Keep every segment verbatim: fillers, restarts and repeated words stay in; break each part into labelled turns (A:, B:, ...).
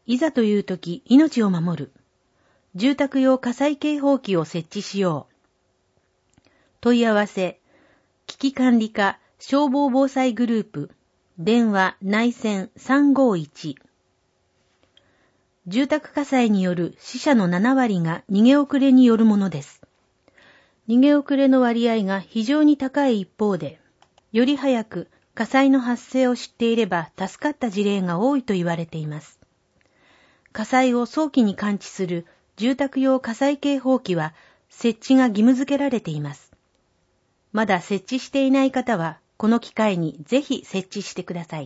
A: いざという時、命を守る。住宅用火災警報器を設置しよう。問い合わせ、危機管理課消防防災グループ、電話内線さんごいち。住宅火災による死者のななわりが逃げ遅れによるものです。逃げ遅れの割合が非常に高い一方で、より早く火災の発生を知っていれば助かった事例が多いと言われています。火災を早期に感知する住宅用火災警報器は設置が義務付けられています。まだ設置していない方はこの機会にぜひ設置してください。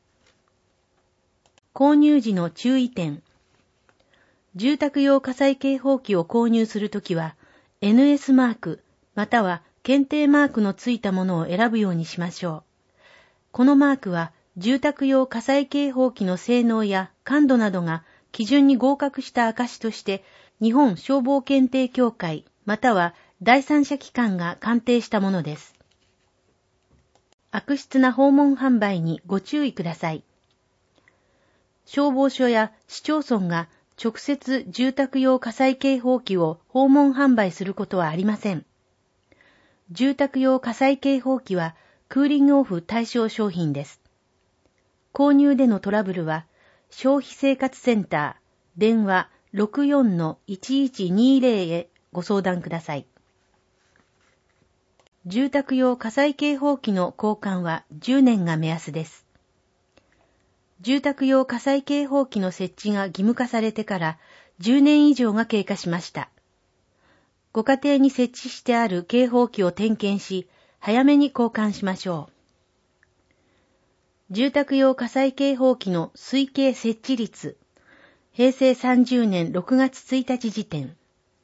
A: 購入時の注意点。住宅用火災警報器を購入するときは エヌエス マークまたは検定マークのついたものを選ぶようにしましょう。このマークは住宅用火災警報器の性能や感度などが基準に合格した証として日本消防検定協会または第三者機関が鑑定したものです。悪質な訪問販売にご注意ください。消防署や市町村が直接住宅用火災警報器を訪問販売することはありません。住宅用火災警報器はクーリングオフ対象商品です。購入でのトラブルは消費生活センター電話 ろくよんのいちいちにぜろ へご相談ください。住宅用火災警報器の交換はじゅうねんが目安です。住宅用火災警報器の設置が義務化されてからじゅうねん以上が経過しました。ご家庭に設置してある警報器を点検し、早めに交換しましょう。住宅用火災警報器の推計設置率、へいせいさんじゅうねんろくがつついたち時点。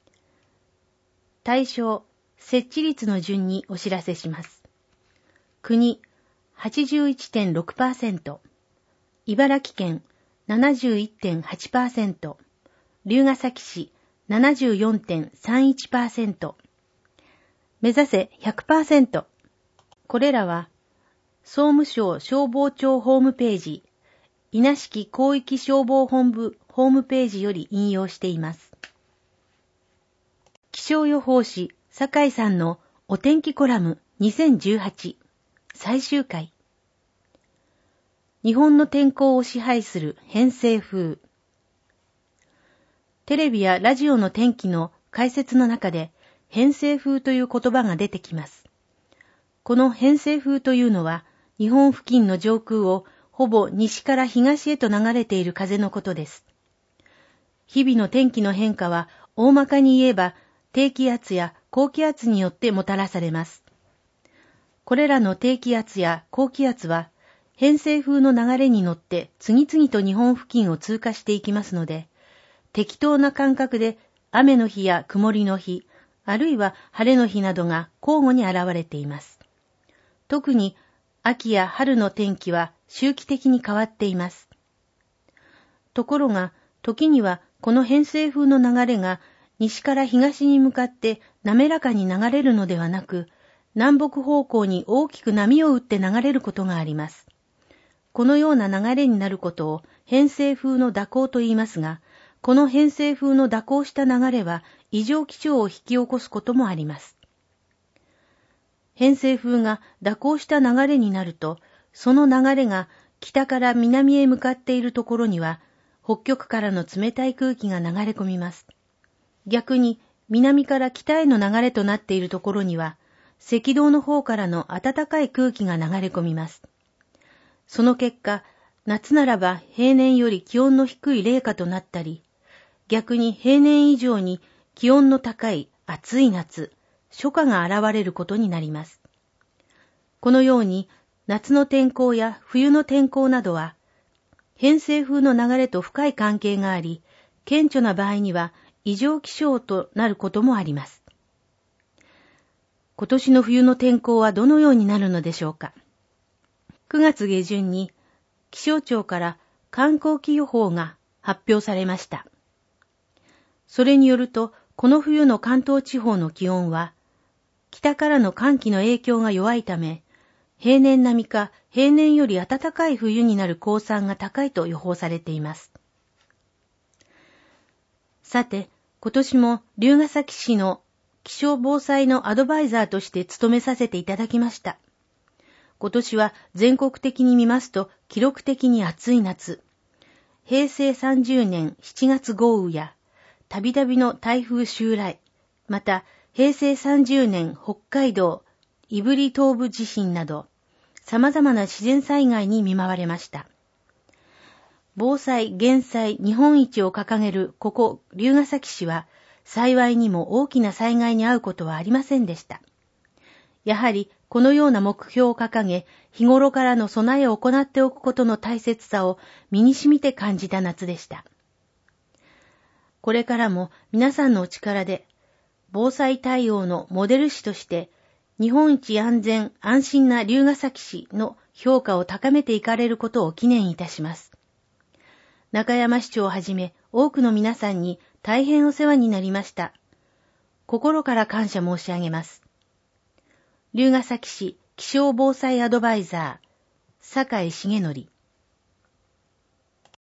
A: 対象、設置率の順にお知らせします。国、はちじゅういってんろくパーセント。茨城県 ななじゅういってんはちパーセント、龍ケ崎市 ななじゅうよんてんさんいちパーセント、目指せ ひゃくパーセント。これらは総務省消防庁ホームページ、稲敷広域消防本部ホームページより引用しています。気象予報士酒井さんのお天気コラムにせんじゅうはち最終回。日本の天候を支配する偏西風。テレビやラジオの天気の解説の中で偏西風という言葉が出てきます。この偏西風というのは日本付近の上空をほぼ西から東へと流れている風のことです。日々の天気の変化は大まかに言えば低気圧や高気圧によってもたらされます。これらの低気圧や高気圧は偏西風の流れに乗って次々と日本付近を通過していきますので、適当な感覚で雨の日や曇りの日、あるいは晴れの日などが交互に現れています。特に秋や春の天気は周期的に変わっています。ところが、時にはこの偏西風の流れが西から東に向かって滑らかに流れるのではなく、南北方向に大きく波を打って流れることがあります。このような流れになることを偏西風の蛇行と言いますが、この偏西風の蛇行した流れは異常気象を引き起こすこともあります。偏西風が蛇行した流れになると、その流れが北から南へ向かっているところには、北極からの冷たい空気が流れ込みます。逆に南から北への流れとなっているところには、赤道の方からの暖かい空気が流れ込みます。その結果、夏ならば平年より気温の低い冷夏となったり、逆に平年以上に気温の高い暑い夏、初夏が現れることになります。このように夏の天候や冬の天候などは、偏西風の流れと深い関係があり、顕著な場合には異常気象となることもあります。今年の冬の天候はどのようになるのでしょうか。くがつ下旬に気象庁から寒候期予報が発表されました。それによると、この冬の関東地方の気温は、北からの寒気の影響が弱いため、平年並みか平年より暖かい冬になる公算が高いと予報されています。 さて、今年も龍ヶ崎市の気象防災のアドバイザーとして務めさせていただきました。今年は全国的に見ますと記録的に暑い夏。へいせいさんじゅうねんしちがつ豪雨や、たびたびの台風襲来、またへいせいさんじゅうねん北海道胆振東部地震など、様々な自然災害に見舞われました。防災・減災日本一を掲げるここ龍ヶ崎市は、幸いにも大きな災害に遭うことはありませんでした。やはりこのような目標を掲げ、日頃からの備えを行っておくことの大切さを身に染みて感じた夏でした。これからも皆さんのお力で、防災対応のモデル市として、日本一安全安心な龍ヶ崎市の評価を高めていかれることを記念いたします。中山市長をはじめ多くの皆さんに大変お世話になりました。心から感謝申し上げます。龍ヶ崎市気象防災アドバイザー、坂井重則。